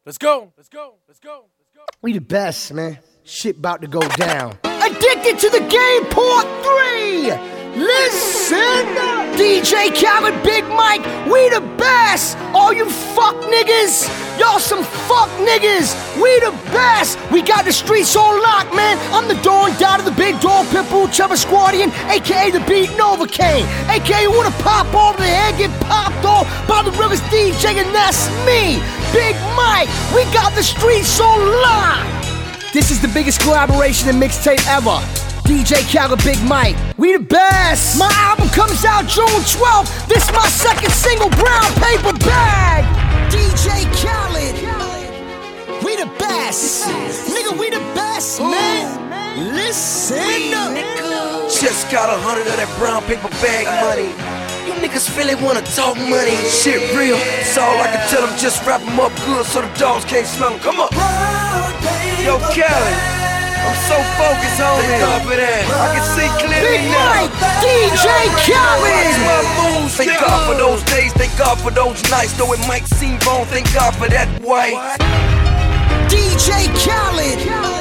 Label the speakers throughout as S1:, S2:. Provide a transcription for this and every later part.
S1: Let's go.
S2: We the best, man. Shit about to go down. Addicted to the Game Part 3. Listen, DJ Khaled, Big Mike, we the best. All you fuck niggas, y'all some fuck niggas. We the best. We got the streets on lock, man. I'm the Dawn, Dot of the Big Dog, Pitbull, Trevor Squadian, aka the Beat Novocaine, aka who wanna pop over the head, get popped off by the Rivers DJ, and that's me, Big Mike. We got the streets on lock. This is the biggest collaboration and mixtape ever. DJ Khaled, Big Mike, we the best. My album comes out June 12th. This my second single, Brown Paper Bag. DJ Khaled, we the best. Nigga, we the best, man. Listen.
S3: Just got 100 of that brown paper bag money. You niggas feel they wanna talk money. Shit real, it's all I can tell them. Just wrap them up good so the dogs can't smell them. Come on. Yo, Khaled, I'm so focused on it. Thank God for that. I can see clearly
S2: Big
S3: now.
S2: Mike, DJ Khaled.
S3: My moves. Thank God for those days. Thank God for those nights. Though it might seem wrong. Thank God for that white.
S2: DJ Khaled.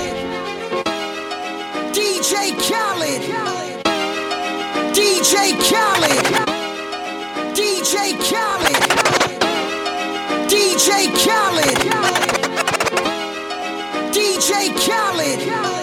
S2: DJ Khaled. DJ Khaled. DJ Khaled. DJ Khaled. DJ Khaled.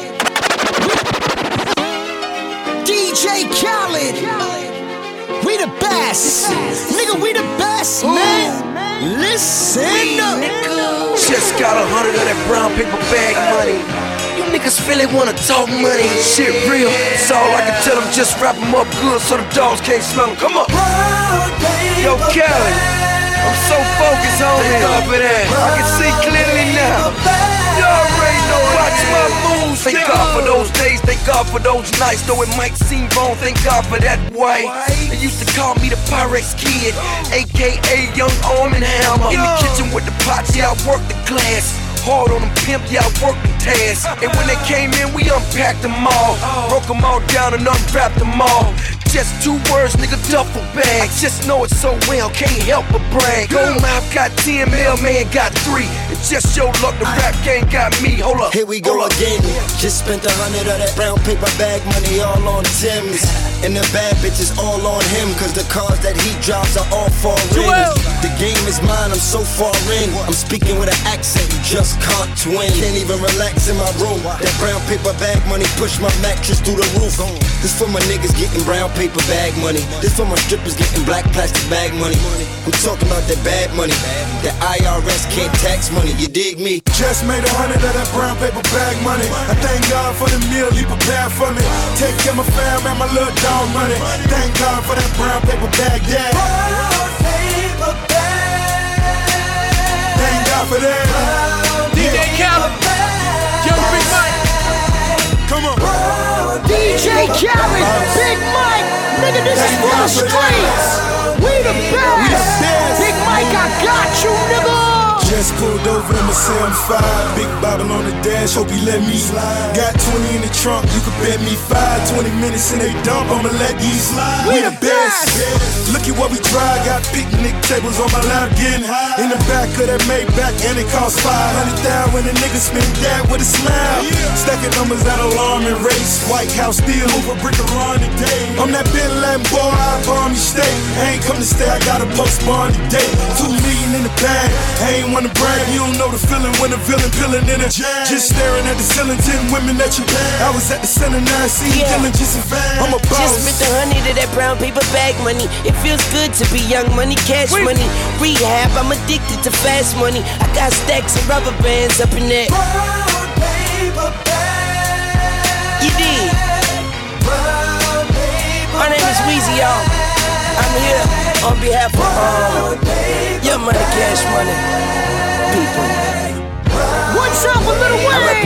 S2: DJ Khaled. We the best. Nigga, we the best, man. Listen.
S3: Just got 100 of that brown paper bag money. You niggas feel they wanna talk money. Shit real, it's all I can tell them. Just wrap them up good so the dogs can't smell them. Come on. Yo, Khaled, I'm so focused on it. Thank God for that. I can see clearly now. You already know, watch my moves. Thank God for those days, thank God for those nights. Though it might seem wrong, thank God for that white. They used to call me the Pyrex Kid, aka Young Arm and Hammer. In the kitchen with the pots, yeah, I work the glass. Hard on them pimp, yeah, I work the task. And when they came in, we unpacked them all. Broke them all down and unwrapped them all. Just 2 words, nigga, duffel bag. I just know it so well, can't help but brag. Gold mouth got 10, mailman got 3. It's just your luck, the rap game got me. Hold up.
S4: Here we go again. Just spent 100 of that brown paper bag money all on Tim's. And the bad bitches all on him, cause the cars that he drives are all foreign. The game is mine, I'm so far in. I'm speaking with an accent, you just can't twin. Can't even relax in my room. That brown paper bag money push my mattress through the roof. This for my niggas getting brown paper bag money. This for my strippers getting black plastic bag money. I'm talking about that bad money. That IRS can't tax money, you dig me?
S5: Just made 100 of that brown paper bag money. I thank God for the meal he prepared for me. Take care of my fam and my little dog money. Thank God for that brown paper bag, yeah. Brown paper bag. Thank God for that.
S1: DJ Khaled, Young Big Mike.
S5: Come on.
S2: DJ Khaled, Big Mike. Nigga, this is for the streets. We the best. Big Mike, I got you, nigga.
S5: Just pulled over in my CM5. Big Bible on the dash, hope he let me slide. Got 20 in the trunk, you could bet me 5. 20 minutes in they dump, I'ma let these slide.
S2: We the best.
S5: Look at what we try. Got picnic tables on my lap, getting high. In the back of that Maybach, and it cost 500,000 when the nigga spent that with a smile. Stacking numbers at alarm and race. White House still over brick around the day. I'm that Bin Laden boy, I bomb you state. I ain't come to stay, I got a postpone today. 2 million in the bag, I ain't wanna brag. You don't know the feeling when the villain peeling in a jam. Just staring at the ceiling, 10 women that you bag. I was at the center 9C, dealing just a van. I'm a boss.
S6: Just spent 100 of that brown paper bag money. It feels good to be young money, cash money. Rehab, I'm addicted to fast money. I got stacks of rubber bands up in there.
S5: Brown paper bag.
S6: You did.
S5: Brown paper
S6: My name is Weezy, y'all. I'm here on behalf of Young Money, Cash Money people.
S2: What's up with Lil
S6: I
S2: Wayne?
S6: represent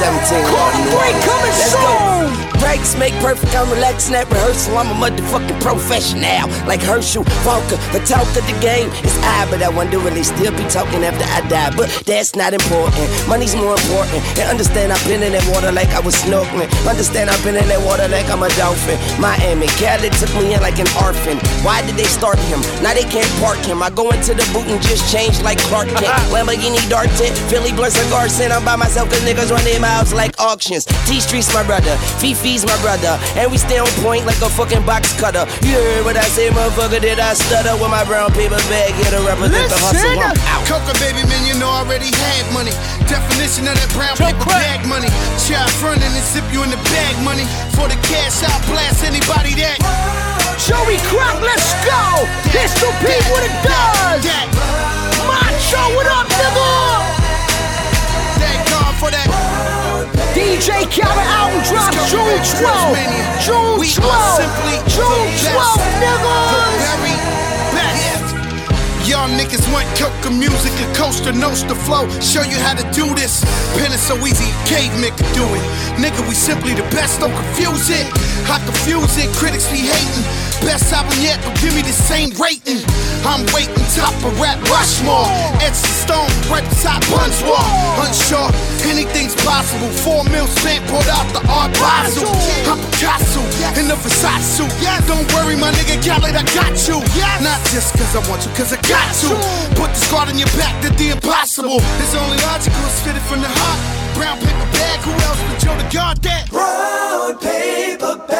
S6: 17.
S2: Let's
S6: go. Breaks make perfect, I'm relaxing at rehearsal. I'm a motherfucking professional, like Herschel Walker. The talk of the game is I, but I wonder will they still be talking after I die. But that's not important, money's more important. And understand I've been in that water like I was snorkeling. Understand I've been in that water like I'm a dolphin. Miami, Cali took me in like an orphan. Why did they start him? Now they can't park him. I go into the boot and just change like Clark Kent. Lamborghini Dark Tent, Philly Blunts and Garcin. I'm by myself cause niggas run their mouths like auctions. T-Street's my brother, Fifi's my brother, and we stay on point like a fucking box cutter. You heard what I say, motherfucker, did I stutter? With my brown paper bag here to represent the hustle, I'm out.
S7: Coca, baby, man, you know I already had money. Definition of that brown paper bag money. Shot front and then zip you in the bag money. For the cash, I'll blast anybody that.
S2: Joey Croc, let's go! Pistol Pete, what it does! Macho, what up, nigga?
S7: Thank God for that.
S2: DJ Khaled album drop June 12th. June 12th. June 12th, niggas.
S7: The very best. Y'all niggas want coca music and coast to nose to flow. Show you how to do this. Pen is so easy, caveman can do it. Nigga, we simply the best, don't confuse it. I confuse it, critics be hating. Best album yet, but give me the same rating. I'm waiting top of rap Rushmore. Edge the stone, right beside Punch Wall. Unsure, anything's possible. 4 mil spent, pulled out the Art Basel. I'm Picasso in the Versace suit. Don't worry, my nigga Khaled, I got you. Not just cause I want you, cause I got to. Put the squad on your back, did the impossible. It's only logical, spit it from the heart. Brown paper bag, who else but Joe the God that?
S3: Brown paper bag.